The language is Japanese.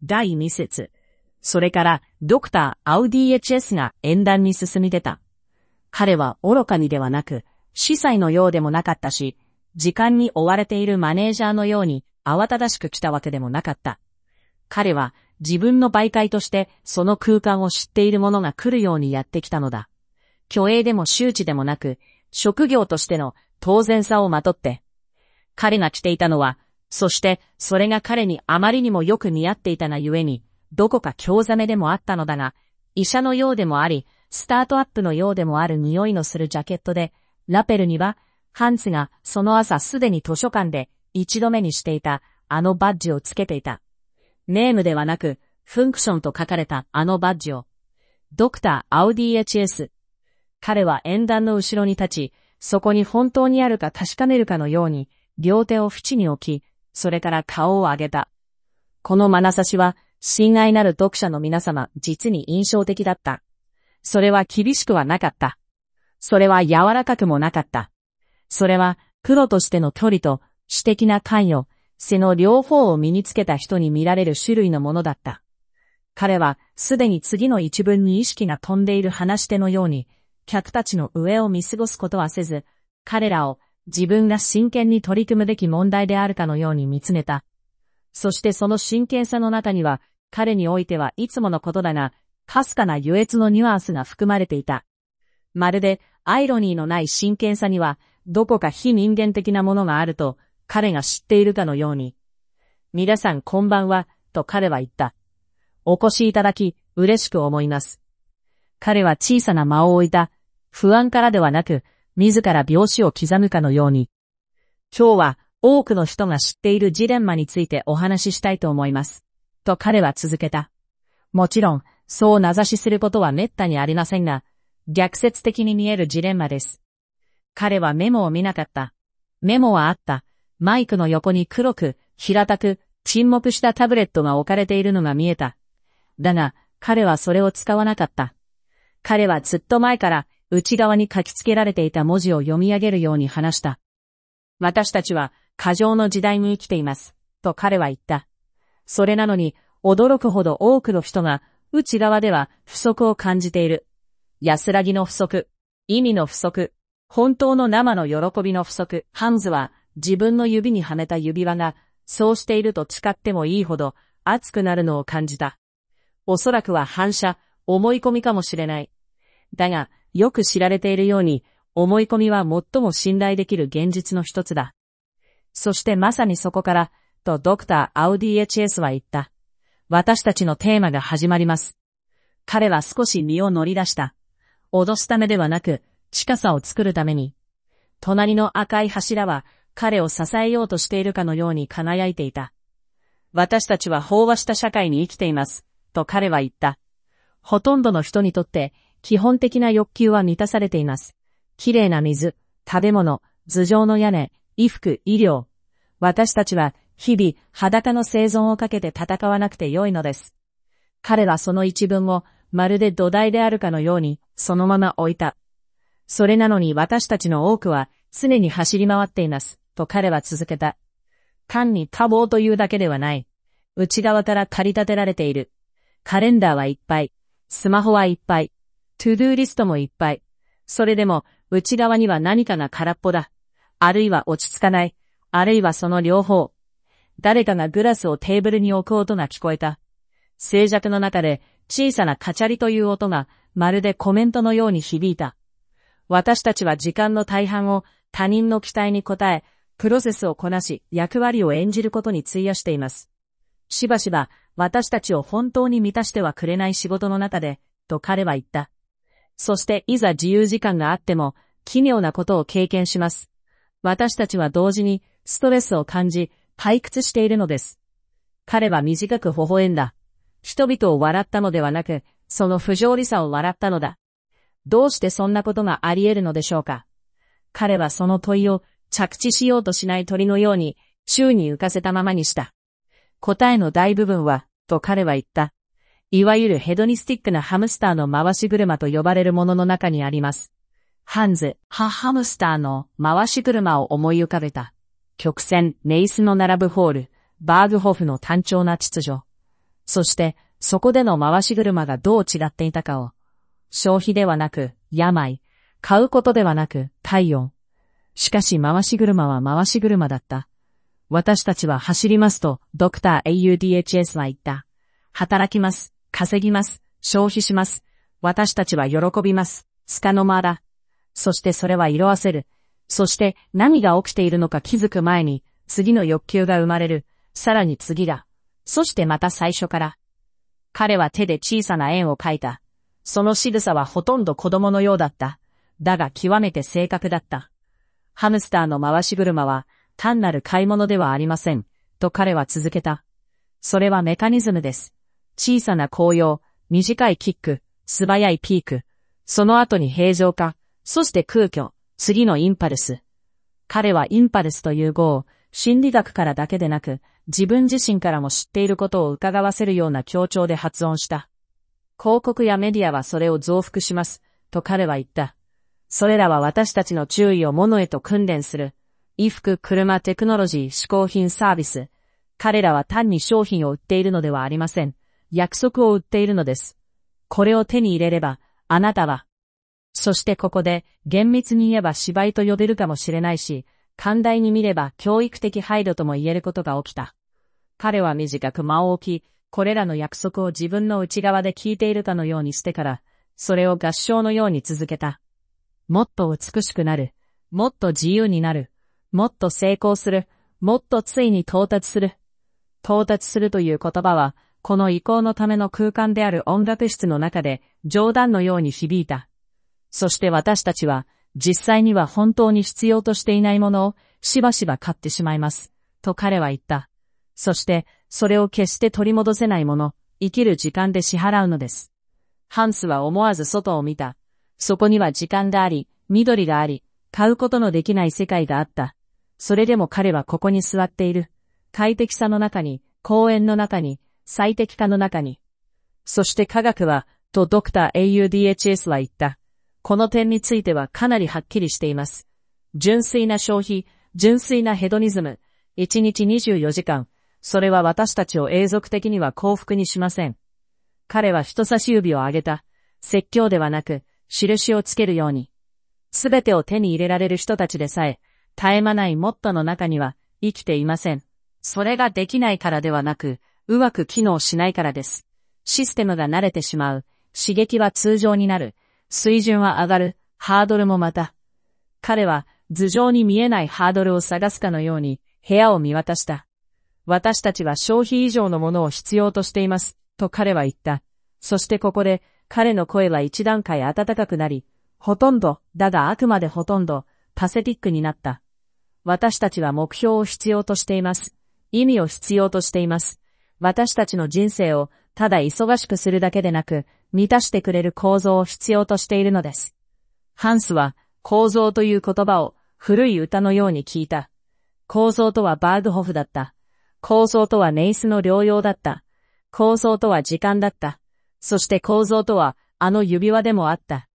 第2節。それから、ドクター・アウディエチェスが演談に進み出た。彼は愚かにではなく、司祭のようでもなかったし、時間に追われているマネージャーのように慌ただしく来たわけでもなかった。彼は自分の媒介としてその空間を知っている者が来るようにやってきたのだ。虚栄でも羞恥でもなく、職業としての当然さをまとって。彼が着ていたのは、そしてそれが彼にあまりにもよく似合っていたがゆえに、どこか興ざめでもあったのだが、医者のようでもあり、スタートアップのようでもある匂いのするジャケットで、ラペルには、ハンツがその朝すでに図書館で一度目にしていたあのバッジをつけていた。ネームではなく、フンクションと書かれたあのバッジを。ドクター・アウディエチェス。彼は演壇の後ろに立ち、そこに本当にあるか確かめるかのように、両手を縁に置き、それから顔を上げた。この眼差しは、親愛なる読者の皆様、実に印象的だった。それは厳しくはなかった。それは柔らかくもなかった。それは、プロとしての距離と、私的な関与、背の両方を身につけた人に見られる種類のものだった。彼は、すでに次の一文に意識が飛んでいる話し手のように、客たちの上を見過ごすことはせず、彼らを自分が真剣に取り組むべき問題であるかのように見つめた。そしてその真剣さの中には、彼においてはいつものことだが、かすかな優越のニュアンスが含まれていた。まるで、アイロニーのない真剣さには、どこか非人間的なものがあると、彼が知っているかのように。皆さんこんばんは、と彼は言った。お越しいただき、嬉しく思います。彼は小さな間を置いた。不安からではなく、自ら拍子を刻むかのように。今日は、多くの人が知っているジレンマについてお話ししたいと思います。と彼は続けた。もちろん、そう名指しすることは滅多にありませんが、逆説的に見えるジレンマです。彼はメモを見なかった。メモはあった。マイクの横に黒く、平たく、沈黙したタブレットが置かれているのが見えた。だが、彼はそれを使わなかった。彼はずっと前から内側に書き付けられていた文字を読み上げるように話した。私たちは過剰の時代に生きています。と彼は言った。それなのに、驚くほど多くの人が内側では不足を感じている。安らぎの不足、意味の不足、本当の生の喜びの不足。ハンズは自分の指にはめた指輪がそうしていると誓ってもいいほど熱くなるのを感じた。おそらくは反射、思い込みかもしれない。だが、よく知られているように、思い込みは最も信頼できる現実の一つだ。そしてまさにそこから、とドクター・アウディエチェスは言った。私たちのテーマが始まります。彼は少し身を乗り出した。脅すためではなく、近さを作るために。隣の赤い柱は、彼を支えようとしているかのように輝いていた。私たちは飽和した社会に生きています。と彼は言った。ほとんどの人にとって、基本的な欲求は満たされています。きれいな水、食べ物、頭上の屋根、衣服、医療。私たちは、日々、裸の生存をかけて戦わなくてよいのです。彼はその一文を、まるで土台であるかのように、そのまま置いた。それなのに私たちの多くは、常に走り回っています。と彼は続けた。単に多忙というだけではない。内側から駆り立てられている。カレンダーはいっぱい。スマホはいっぱい。トゥドゥーリストもいっぱい。それでも、内側には何かが空っぽだ。あるいは落ち着かない。あるいはその両方。誰かがグラスをテーブルに置く音が聞こえた。静寂の中で小さなカチャリという音がまるでコメントのように響いた。私たちは時間の大半を他人の期待に応え、プロセスをこなし役割を演じることに費やしています。しばしば私たちを本当に満たしてはくれない仕事の中で、と彼は言った。そしていざ自由時間があっても奇妙なことを経験します。私たちは同時にストレスを感じ退屈しているのです。彼は短く微笑んだ。人々を笑ったのではなく、その不条理さを笑ったのだ。どうしてそんなことがあり得るのでしょうか。彼はその問いを着地しようとしない鳥のように宙に浮かせたままにした。答えの大部分は、と彼は言った。いわゆるヘドニスティックなハムスターの回し車と呼ばれるものの中にあります。ハンズ、ハムスターの回し車を思い浮かべた。曲線、レイスの並ぶホール、バーグホフの単調な秩序。 そして、そこでの回し車がどう違っていたかを。消費ではなく、病。買うことではなく、体温。しかし回し車は回し車だった。私たちは走りますと、ドクター AUDHS は言った。働きます。稼ぎます。消費します。私たちは喜びます。束の間だ。そしてそれは色あせる。そして何が起きているのか気づく前に、次の欲求が生まれる。さらに次が。そしてまた最初から。彼は手で小さな円を描いた。その仕草はほとんど子供のようだった。だが極めて正確だった。ハムスターの回し車は単なる買い物ではありません。と彼は続けた。それはメカニズムです。小さな高揚、短いキック、素早いピーク。その後に平常化、そして空虚、次のインパルス。彼はインパルスという語を心理学からだけでなく自分自身からも知っていることを伺わせるような強調で発音した。広告やメディアはそれを増幅します、と彼は言った。それらは私たちの注意を物へと訓練する。衣服、車、テクノロジー、嗜好品、サービス。彼らは単に商品を売っているのではありません。約束を売っているのです。これを手に入れれば、あなたは。そしてここで、厳密に言えば芝居と呼べるかもしれないし、寛大に見れば教育的配慮とも言えることが起きた。彼は短く間を置き、これらの約束を自分の内側で聞いているかのようにしてから、それを合唱のように続けた。もっと美しくなる。もっと自由になる。もっと成功する。もっとついに到達する。到達するという言葉は、この移行のための空間である音楽室の中で冗談のように響いた。そして私たちは、実際には本当に必要としていないものをしばしば買ってしまいます。と彼は言った。そして、それを決して取り戻せないもの、生きる時間で支払うのです。ハンスは思わず外を見た。そこには時間があり、緑があり、買うことのできない世界があった。それでも彼はここに座っている。快適さの中に、公園の中に、最適化の中に。そして科学は、とドクター AUDHS は言った。この点についてはかなりはっきりしています。純粋な消費、純粋なヘドニズム、1日24時間、それは私たちを永続的には幸福にしません。彼は人差し指を上げた。説教ではなく、印をつけるように。すべてを手に入れられる人たちでさえ、絶え間ないモットの中には生きていません。それができないからではなく、うまく機能しないからです。システムが慣れてしまう。刺激は通常になる。水準は上がる。ハードルもまた。彼は頭上に見えないハードルを探すかのように部屋を見渡した。私たちは消費以上のものを必要としています。と彼は言った。そしてここで彼の声は一段階温かくなり、ほとんど、だがあくまでほとんど、パセティックになった。私たちは目標を必要としています。意味を必要としています。私たちの人生をただ忙しくするだけでなく、満たしてくれる構造を必要としているのです。ハンスは構造という言葉を古い歌のように聞いた。構造とはバーグホフだった。構造とはネイスの療養だった。構造とは時間だった。そして構造とはあの指輪でもあった。